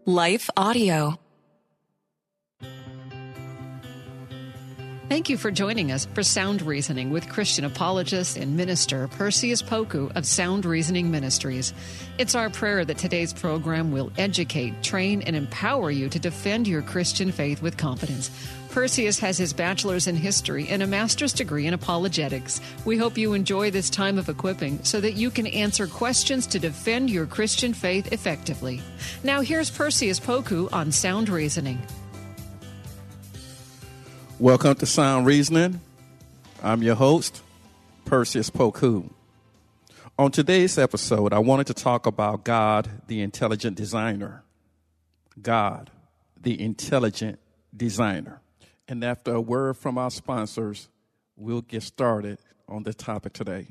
Life Audio. Thank you for joining us for Sound Reasoning with Christian apologist and minister Perseus Poku of Sound Reasoning Ministries. It's our prayer that today's program will educate, train, and empower you to defend your Christian faith with confidence. Perseus has his bachelor's in history and a master's degree in apologetics. We hope you enjoy this time of equipping so that you can answer questions to defend your Christian faith effectively. Now here's Perseus Poku on Sound Reasoning. Welcome to Sound Reasoning. I'm your host, Perseus Poku. On today's episode, I wanted to talk about God, the intelligent designer. God, the intelligent designer. And after a word from our sponsors, we'll get started on the topic today.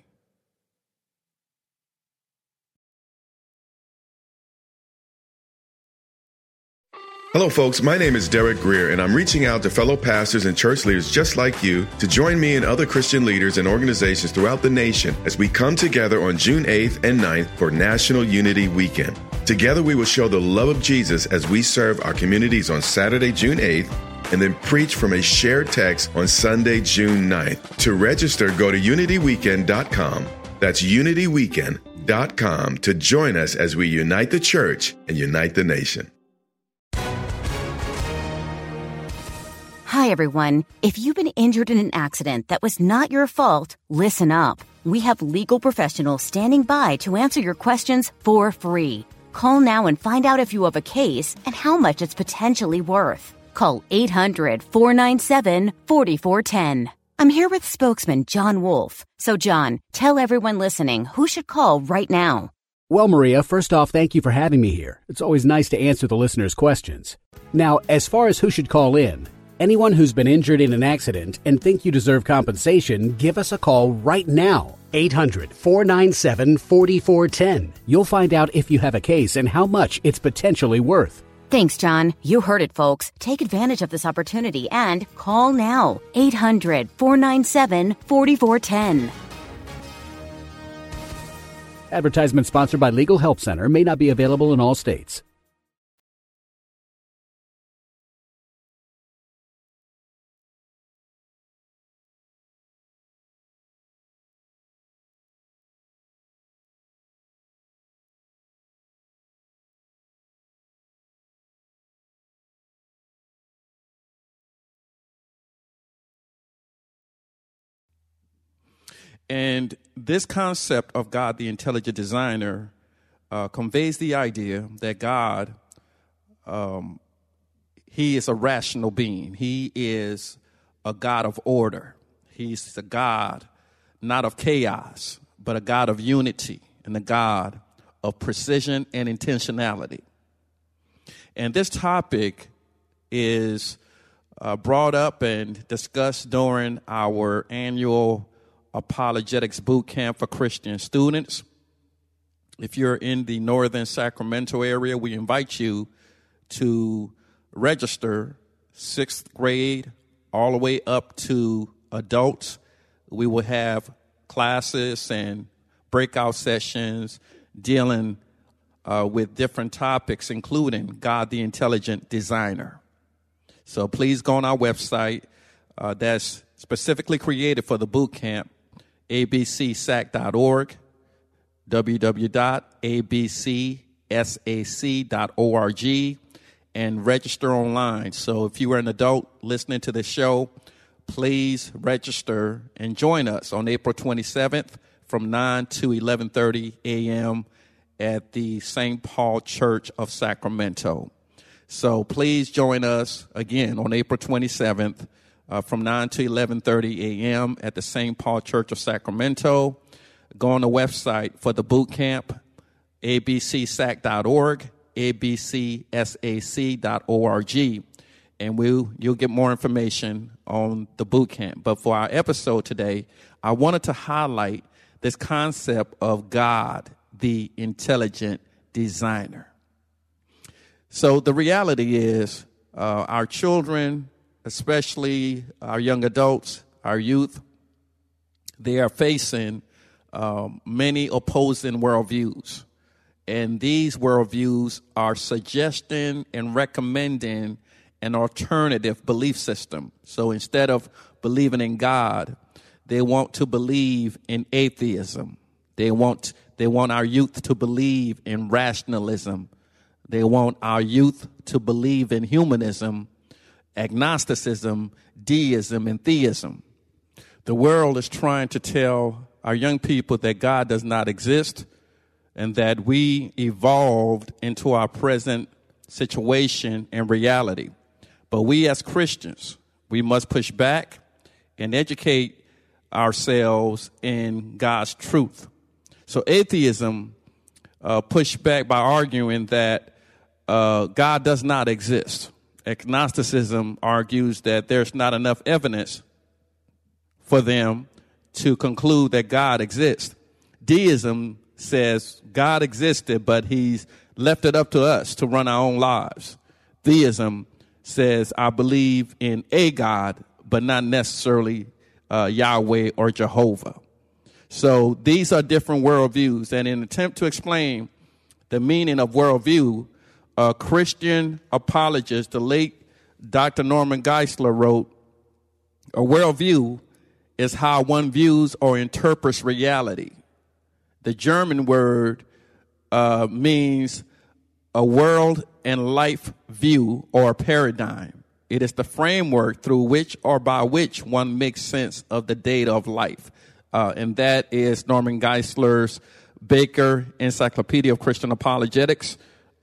Hello, folks. My name is Derek Greer, and I'm reaching out to fellow pastors and church leaders just like you to join me and other Christian leaders and organizations throughout the nation as we come together on June 8th and 9th for National Unity Weekend. Together, we will show the love of Jesus as we serve our communities on Saturday, June 8th, and then preach from a shared text on Sunday, June 9th. To register, go to unityweekend.com. That's unityweekend.com to join us as we unite the church and unite the nation. Hi, everyone. If you've been injured in an accident that was not your fault, listen up. We have legal professionals standing by to answer your questions for free. Call now and find out if you have a case and how much it's potentially worth. Call 800-497-4410. I'm here with spokesman John Wolf. So, John, tell everyone listening who should call right now. Well, Maria, first off, thank you for having me here. It's always nice to answer the listeners' questions. Now, as far as who should call in, anyone who's been injured in an accident and think you deserve compensation, give us a call right now. 800-497-4410. You'll find out if you have a case and how much it's potentially worth. Thanks, John. You heard it, folks. Take advantage of this opportunity and call now. 800-497-4410. Advertisement sponsored by Legal Help Center. May not be available in all states. And this concept of God, the intelligent designer, conveys the idea that God, he is a rational being. He is a God of order. He's a God not of chaos, but a God of unity and a God of precision and intentionality. And this topic is brought up and discussed during our annual Apologetics Boot Camp for Christian students. If you're in the northern Sacramento area, we invite you to register 6th grade all the way up to adults. We will have classes and breakout sessions dealing with different topics, including God, the intelligent designer. So please go on our website that's specifically created for the boot camp, abcsac.org, www.abcsac.org, and register online. So if you are an adult listening to this show, please register and join us on April 27th from 9 to 11:30 a.m. at the St. Paul Church of Sacramento. So please join us again on April 27th from 9 to 11:30 a.m. at the St. Paul Church of Sacramento. Go on the website for the boot camp, abcsac.org, abcsac.org, and you'll get more information on the boot camp. But for our episode today, I wanted to highlight this concept of God, the intelligent designer. So the reality is our children, especially our young adults, our youth, they are facing many opposing worldviews. And these worldviews are suggesting and recommending an alternative belief system. So instead of believing in God, they want to believe in atheism. They want our youth to believe in rationalism. They want our youth to believe in humanism, agnosticism, deism, and theism. The world is trying to tell our young people that God does not exist and that we evolved into our present situation and reality. But we as Christians, we must push back and educate ourselves in God's truth. So atheism pushed back by arguing that God does not exist. Agnosticism argues that there's not enough evidence for them to conclude that God exists. Deism says God existed, but he's left it up to us to run our own lives. Theism says I believe in a God, but not necessarily Yahweh or Jehovah. So these are different worldviews. And in an attempt to explain the meaning of worldview, Christian apologist, the late Dr. Norman Geisler, wrote, a worldview is how one views or interprets reality. The German word means a world and life view or paradigm. It is the framework through which or by which one makes sense of the data of life. And that is Norman Geisler's Baker Encyclopedia of Christian Apologetics.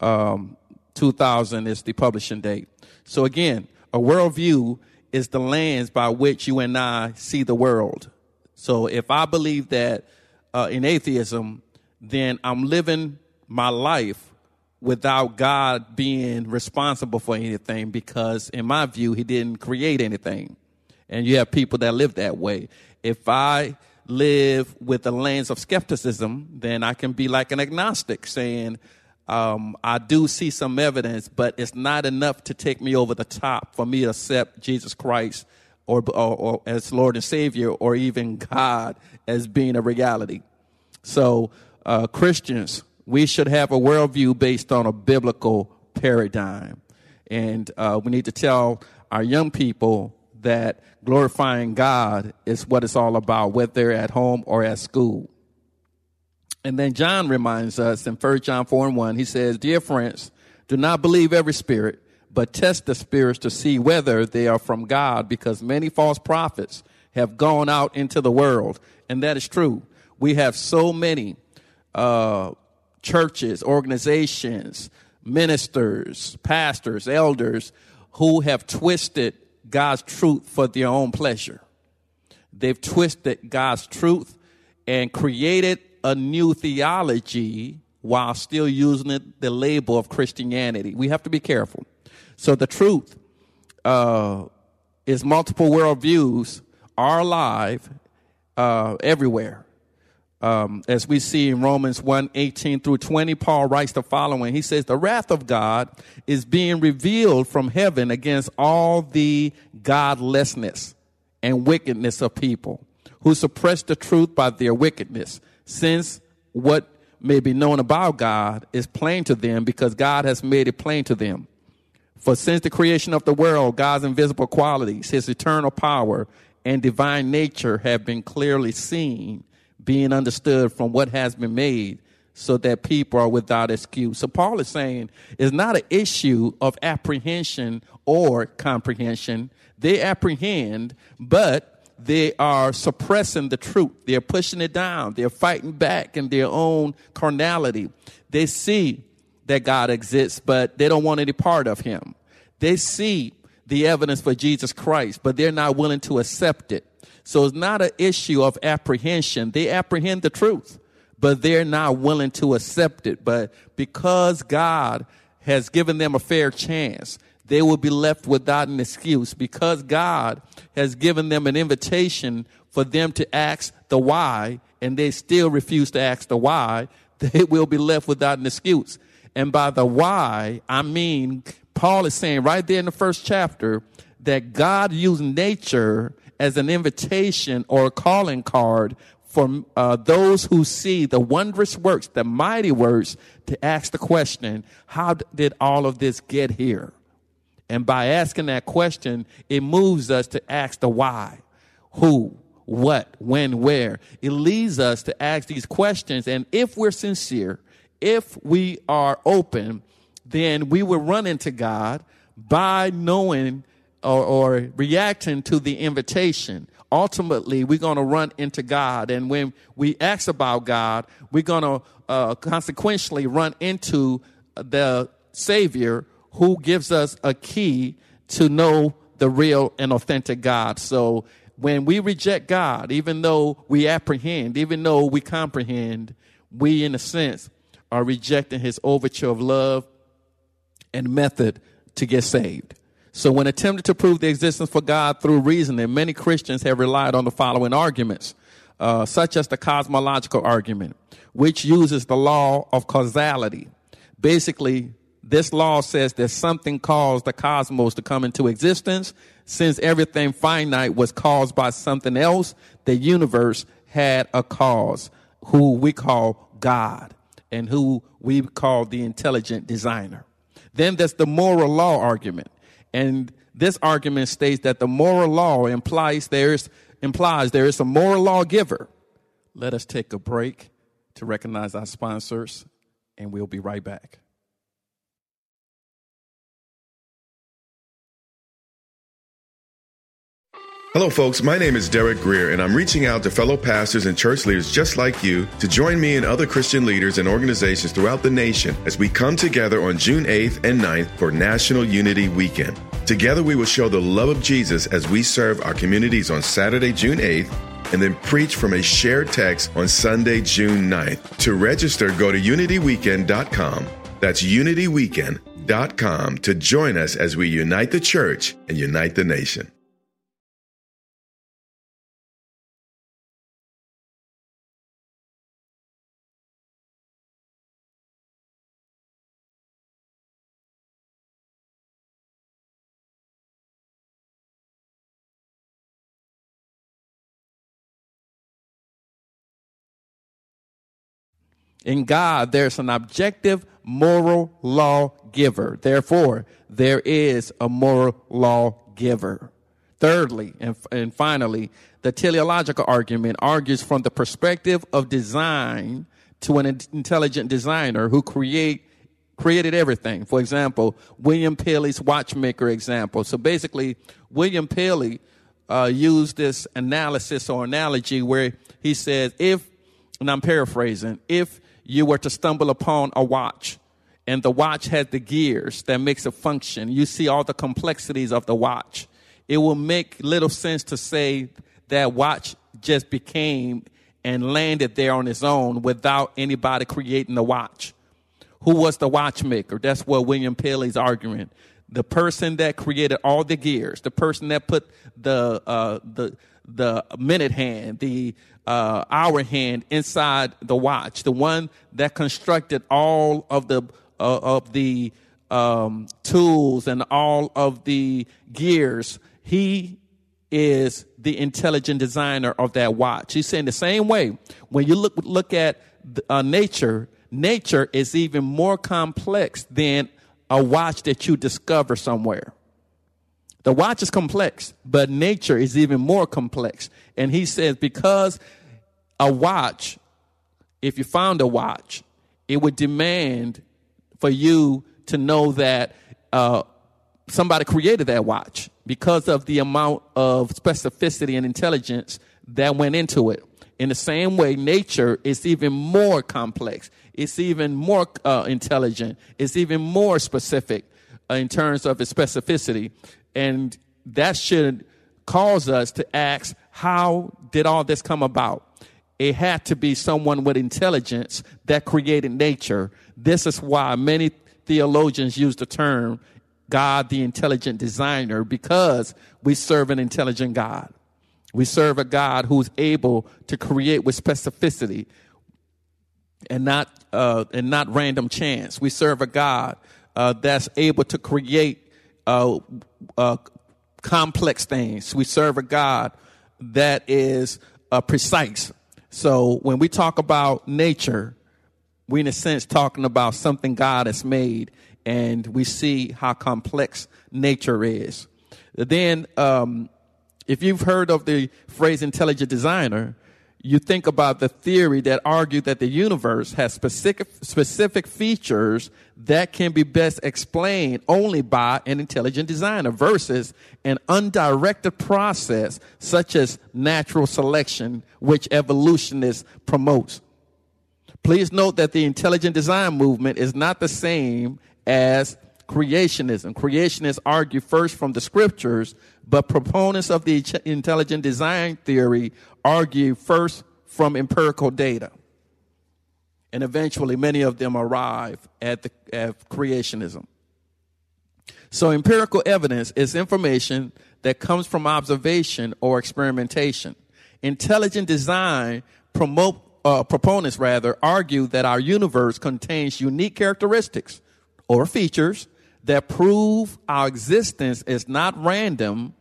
2000 is the publishing date. So again, a worldview is the lens by which you and I see the world. So if I believe that in atheism, then I'm living my life without God being responsible for anything, because in my view, he didn't create anything. And you have people that live that way. If I live with a lens of skepticism, then I can be like an agnostic, saying, I do see some evidence, but it's not enough to take me over the top for me to accept Jesus Christ or as Lord and Savior, or even God as being a reality. So Christians, we should have a worldview based on a biblical paradigm. And we need to tell our young people that glorifying God is what it's all about, whether they're at home or at school. And then John reminds us in 1 John 4:1, he says, dear friends, do not believe every spirit, but test the spirits to see whether they are from God, because many false prophets have gone out into the world. And that is true. We have so many churches, organizations, ministers, pastors, elders who have twisted God's truth for their own pleasure. They've twisted God's truth and created a new theology while still using the label of Christianity. We have to be careful. So the truth is multiple worldviews are alive everywhere. As we see in Romans 1:18-20, Paul writes the following. He says, the wrath of God is being revealed from heaven against all the godlessness and wickedness of people who suppress the truth by their wickedness, since what may be known about God is plain to them because God has made it plain to them. For since the creation of the world, God's invisible qualities, his eternal power and divine nature have been clearly seen, being understood from what has been made, so that people are without excuse. So Paul is saying it's not an issue of apprehension or comprehension. They apprehend, but they are suppressing the truth. They're pushing it down. They're fighting back in their own carnality. They see that God exists, but they don't want any part of him. They see the evidence for Jesus Christ, but they're not willing to accept it. So it's not an issue of apprehension. They apprehend the truth, but they're not willing to accept it. But because God has given them a fair chance, they will be left without an excuse. Because God has given them an invitation for them to ask the why, and they still refuse to ask the why, they will be left without an excuse. And by the why, I mean, Paul is saying right there in the first chapter that God used nature as an invitation or a calling card for those who see the wondrous works, the mighty works, to ask the question, how did all of this get here? And by asking that question, it moves us to ask the why, who, what, when, where. It leads us to ask these questions. And if we're sincere, if we are open, then we will run into God by knowing or reacting to the invitation. Ultimately, we're going to run into God. And when we ask about God, we're going to consequentially run into the Savior who gives us a key to know the real and authentic God. So when we reject God, even though we apprehend, even though we comprehend, we, in a sense, are rejecting his overture of love and method to get saved. So when attempting to prove the existence for God through reasoning, many Christians have relied on the following arguments, such as the cosmological argument, which uses the law of causality. Basically, this law says that something caused the cosmos to come into existence. Since everything finite was caused by something else, the universe had a cause, who we call God, and who we call the intelligent designer. Then there's the moral law argument. And this argument states that the moral law implies there is a moral lawgiver. Let us take a break to recognize our sponsors, and we'll be right back. Hello, folks. My name is Derek Greer, and I'm reaching out to fellow pastors and church leaders just like you to join me and other Christian leaders and organizations throughout the nation as we come together on June 8th and 9th for National Unity Weekend. Together, we will show the love of Jesus as we serve our communities on Saturday, June 8th, and then preach from a shared text on Sunday, June 9th. To register, go to unityweekend.com. That's unityweekend.com to join us as we unite the church and unite the nation. In God, there's an objective moral lawgiver. Therefore, there is a moral lawgiver. Thirdly, and finally, the teleological argument argues from the perspective of design to an intelligent designer who created everything. For example, William Paley's watchmaker example. So basically, William Paley used this analysis or analogy where he says, and I'm paraphrasing, if you were to stumble upon a watch and the watch had the gears that makes it function, you see all the complexities of the watch. It will make little sense to say that watch just became and landed there on its own without anybody creating the watch. Who was the watchmaker? That's what William Paley's arguing. The person that created all the gears, the person that put the minute hand, the hour hand inside the watch, the one that constructed all of the tools and all of the gears. He is the intelligent designer of that watch. He's saying the same way, when you look at nature is even more complex than a watch that you discover somewhere. The watch is complex, but nature is even more complex. And he says because a watch, if you found a watch, it would demand for you to know that somebody created that watch because of the amount of specificity and intelligence that went into it. In the same way, nature is even more complex. It's even more intelligent. It's even more specific in terms of its specificity. And that should cause us to ask, how did all this come about? It had to be someone with intelligence that created nature. This is why many theologians use the term God, the intelligent designer, because we serve an intelligent God. We serve a God who's able to create with specificity and not random chance. We serve a God that's able to create complex things. We serve a God that is precise. So when we talk about nature, we're in a sense talking about something God has made, and we see how complex nature is. Then if you've heard of the phrase intelligent designer, you think about the theory that argued that the universe has specific features that can be best explained only by an intelligent designer versus an undirected process such as natural selection, which evolutionists promotes. Please note that the intelligent design movement is not the same as creationism. Creationists argue first from the scriptures, but proponents of the intelligent design theory argue first from empirical data. And eventually, many of them arrive at creationism. So empirical evidence is information that comes from observation or experimentation. Intelligent design proponents argue that our universe contains unique characteristics or features that prove our existence is not random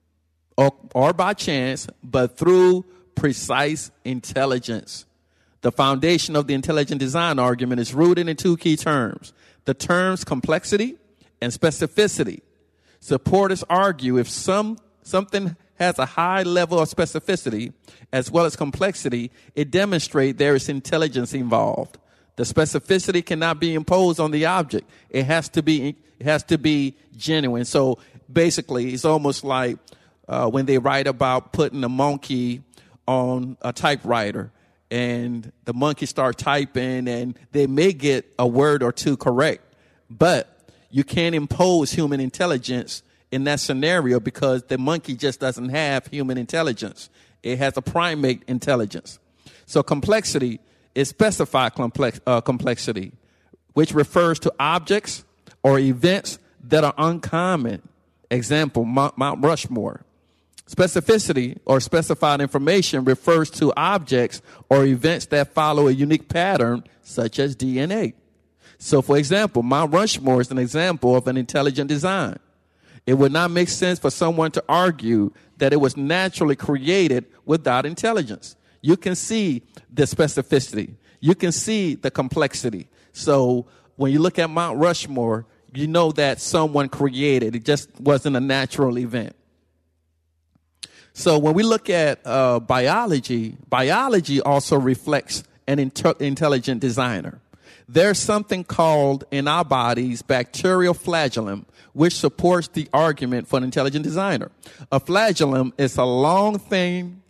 or by chance, but through precise intelligence. The foundation of the intelligent design argument is rooted in two key terms. The terms complexity and specificity. Supporters argue if something has a high level of specificity as well as complexity, it demonstrates there is intelligence involved. The specificity cannot be imposed on the object. It has to be genuine. So basically, it's almost like when they write about putting a monkey on a typewriter, and the monkey start typing, and they may get a word or two correct, but you can't impose human intelligence in that scenario because the monkey just doesn't have human intelligence. It has a primate intelligence. So complexity is specified complexity, which refers to objects or events that are uncommon. Example, Mount Rushmore. Specificity or specified information refers to objects or events that follow a unique pattern, such as DNA. So, for example, Mount Rushmore is an example of an intelligent design. It would not make sense for someone to argue that it was naturally created without intelligence. You can see the specificity. You can see the complexity. So when you look at Mount Rushmore, you know that someone created. It just wasn't a natural event. So when we look at biology also reflects an intelligent designer. There's something called in our bodies bacterial flagellum, which supports the argument for an intelligent designer. A flagellum is a long, thin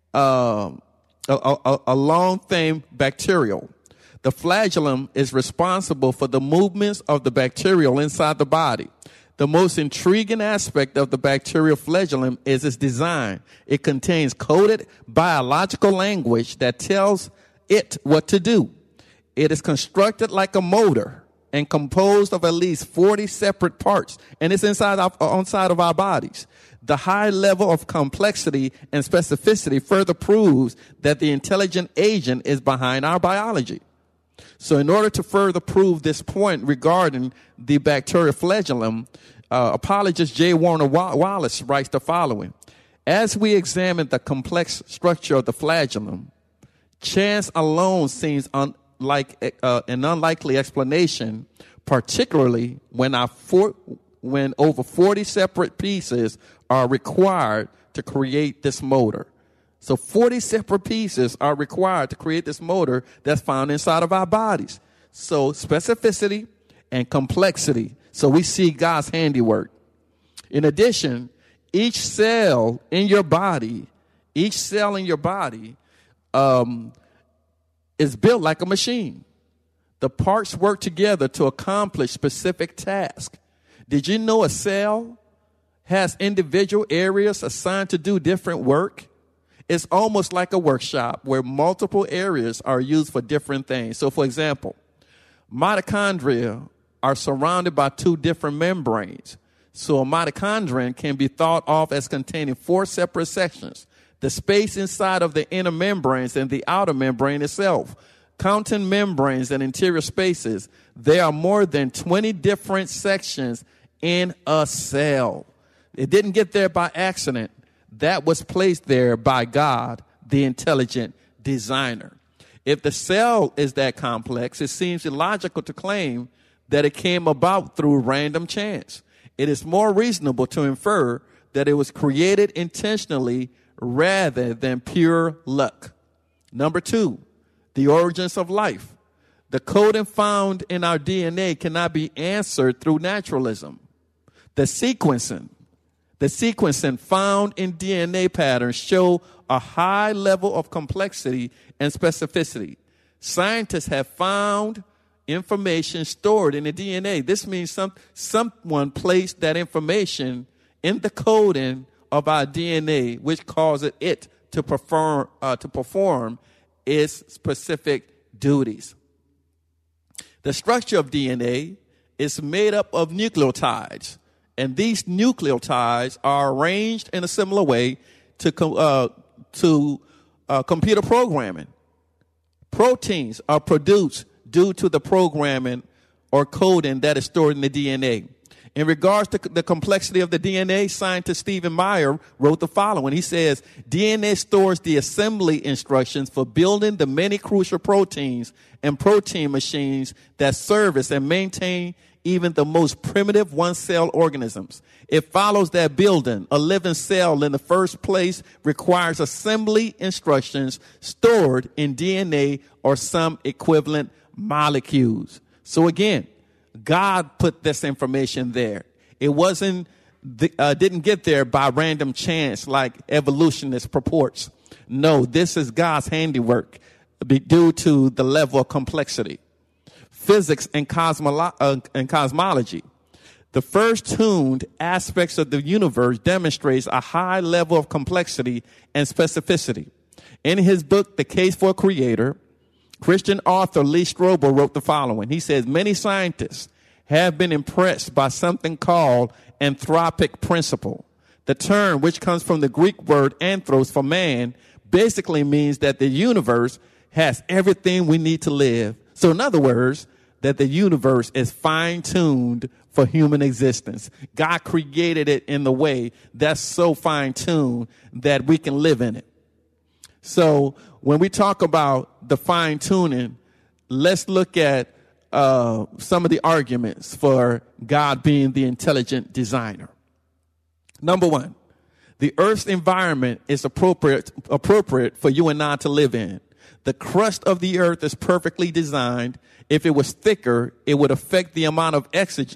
bacterial. The flagellum is responsible for the movements of the bacterial inside the body. The most intriguing aspect of the bacterial flagellum is its design. It contains coded biological language that tells it what to do. It is constructed like a motor and composed of at least 40 separate parts, and it's inside of our bodies. The high level of complexity and specificity further proves that the intelligent agent is behind our biology. So in order to further prove this point regarding the bacterial flagellum, apologist J. Warner Wallace writes the following. As we examine the complex structure of the flagellum, chance alone seems like an unlikely explanation, particularly when over 40 separate pieces are required to create this motor. So 40 separate pieces are required to create this motor that's found inside of our bodies. So specificity and complexity. So we see God's handiwork. In addition, each cell in your body is built like a machine. The parts work together to accomplish specific tasks. Did you know a cell has individual areas assigned to do different work? It's almost like a workshop where multiple areas are used for different things. So, for example, mitochondria are surrounded by two different membranes. So a mitochondrion can be thought of as containing 4 separate sections. The space inside of the inner membranes and the outer membrane itself. Counting membranes and interior spaces, there are more than 20 different sections in a cell. It didn't get there by accident. That was placed there by God, the intelligent designer. If the cell is that complex, it seems illogical to claim that it came about through random chance. It is more reasonable to infer that it was created intentionally rather than pure luck. Number 2, the origins of life. The coding found in our DNA cannot be answered through naturalism. The sequencing found in DNA patterns show a high level of complexity and specificity. Scientists have found information stored in the DNA. This means someone placed that information in the coding of our DNA, which causes it to perform its specific duties. The structure of DNA is made up of nucleotides, and these nucleotides are arranged in a similar way to computer programming. Proteins are produced due to the programming or coding that is stored in the DNA. In regards to the complexity of the DNA, scientist Stephen Meyer wrote the following. He says, DNA stores the assembly instructions for building the many crucial proteins and protein machines that service and maintain even the most primitive one-cell organisms. It follows that building a living cell in the first place requires assembly instructions stored in DNA or some equivalent molecules. So again, God put this information there. It didn't get there by random chance like evolutionists purports. No, this is God's handiwork due to the level of complexity. Physics and cosmology. The first tuned aspects of the universe demonstrates a high level of complexity and specificity. In his book, The Case for a Creator, Christian author Lee Strobel wrote the following. He says, many scientists have been impressed by something called anthropic principle. The term, which comes from the Greek word anthros for man, basically means that the universe has everything we need to live. So in other words, that the universe is fine-tuned for human existence. God created it in the way that's so fine-tuned that we can live in it. So when we talk about the fine-tuning, let's look at some of the arguments for God being the intelligent designer. Number 1, the Earth's environment is appropriate for you and I to live in. The crust of the Earth is perfectly designed. If it was thicker, it would affect the amount of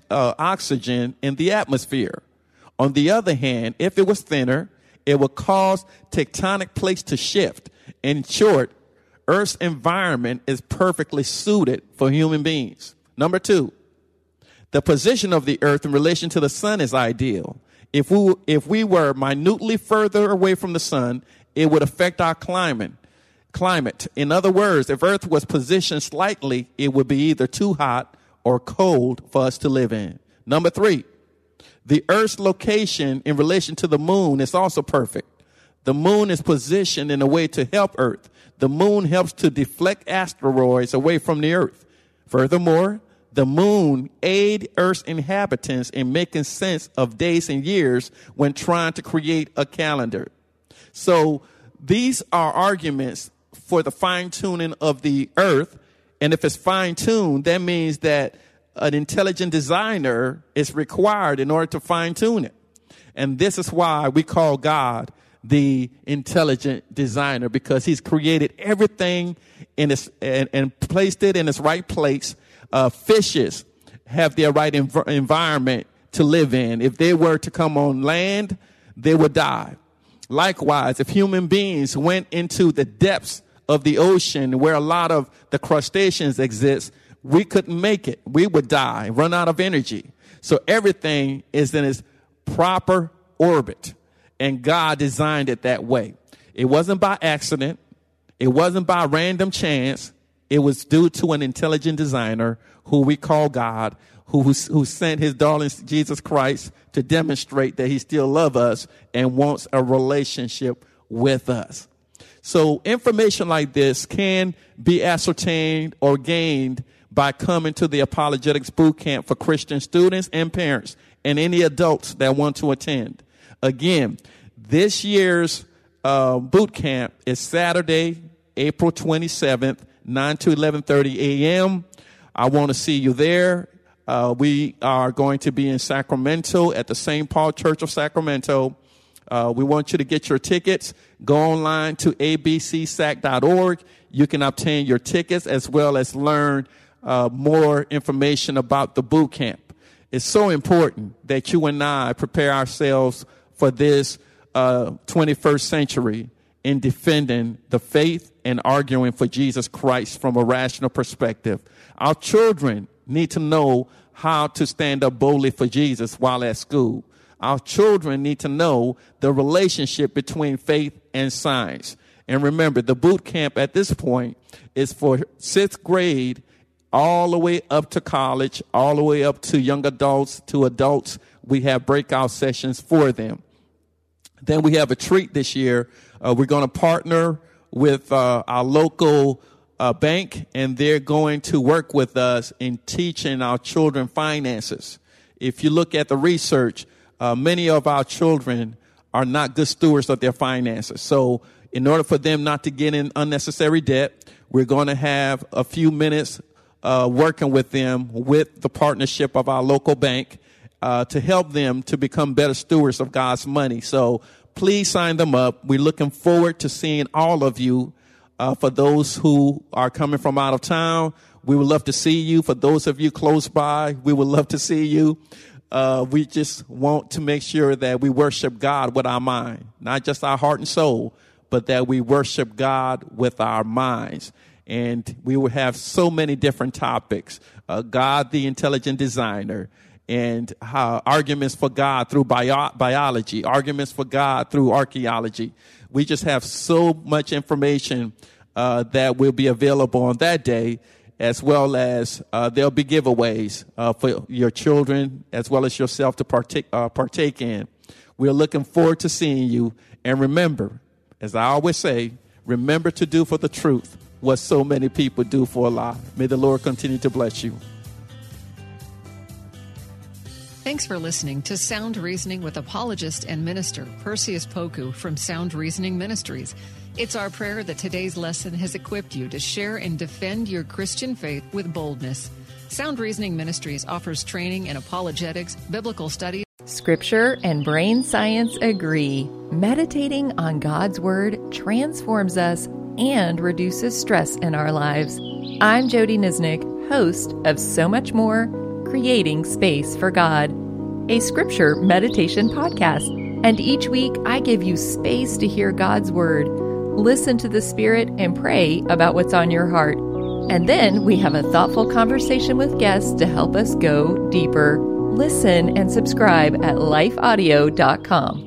oxygen in the atmosphere. On the other hand, if it was thinner, it would cause tectonic plates to shift. In short, Earth's environment is perfectly suited for human beings. Number 2, the position of the Earth in relation to the sun is ideal. If we were minutely further away from the sun, it would affect our climate. In other words, if Earth was positioned slightly, it would be either too hot or cold for us to live in. Number 3, the Earth's location in relation to the moon is also perfect. The moon is positioned in a way to help Earth. The moon helps to deflect asteroids away from the Earth. Furthermore, the moon aids Earth's inhabitants in making sense of days and years when trying to create a calendar. So these are arguments for the fine-tuning of the Earth. And if it's fine-tuned, that means that an intelligent designer is required in order to fine-tune it. And this is why we call God the intelligent designer, because he's created everything and placed it in its right place. Fishes have their right environment to live in. If they were to come on land, they would die. Likewise, if human beings went into the depths of the ocean where a lot of the crustaceans exist, we couldn't make it. We would die, run out of energy. So everything is in its proper orbit. And God designed it that way. It wasn't by accident. It wasn't by random chance. It was due to an intelligent designer who we call God, who sent his darling Jesus Christ to demonstrate that he still loves us and wants a relationship with us. So information like this can be ascertained or gained by coming to the Apologetics Boot Camp for Christian students and parents and any adults that want to attend. Again, this year's boot camp is Saturday, April 27th, 9 to 11:30 a.m. I want to see you there. We are going to be in Sacramento at the St. Paul Church of Sacramento. We want you to get your tickets. Go online to abcsac.org. You can obtain your tickets as well as learn more information about the boot camp. It's so important that you and I prepare ourselves for this 21st century in defending the faith and arguing for Jesus Christ from a rational perspective. Our children need to know how to stand up boldly for Jesus while at school. Our children need to know the relationship between faith and science. And remember, the boot camp at this point is for 6th grade all the way up to college, all the way up to young adults, to adults. We have breakout sessions for them. Then we have a treat this year. We're going to partner with our local bank, and they're going to work with us in teaching our children finances. If you look at the research, many of our children are not good stewards of their finances. So in order for them not to get in unnecessary debt, we're going to have a few minutes working with them with the partnership of our local bank to help them to become better stewards of God's money. So please sign them up. We're looking forward to seeing all of you. For those who are coming from out of town, we would love to see you. For those of you close by, we would love to see you. We just want to make sure that we worship God with our mind, not just our heart and soul, but that we worship God with our minds. And we will have so many different topics. God, the intelligent designer, and arguments for God through biology, arguments for God through archaeology. We just have so much information that will be available on that day, as well as there'll be giveaways for your children as well as yourself to partake in. We're looking forward to seeing you. And remember, as I always say, remember to do for the truth what so many people do for a lie. May the Lord continue to bless you. Thanks for listening to Sound Reasoning with apologist and minister Perseus Poku from Sound Reasoning Ministries. It's our prayer that today's lesson has equipped you to share and defend your Christian faith with boldness. Sound Reasoning Ministries offers training in apologetics, biblical studies. Scripture and brain science agree. Meditating on God's Word transforms us and reduces stress in our lives. I'm Jody Nisnik, host of So Much More, Creating Space for God, a scripture meditation podcast. And each week I give you space to hear God's Word, listen to the Spirit, and pray about what's on your heart. And then we have a thoughtful conversation with guests to help us go deeper. Listen and subscribe at lifeaudio.com.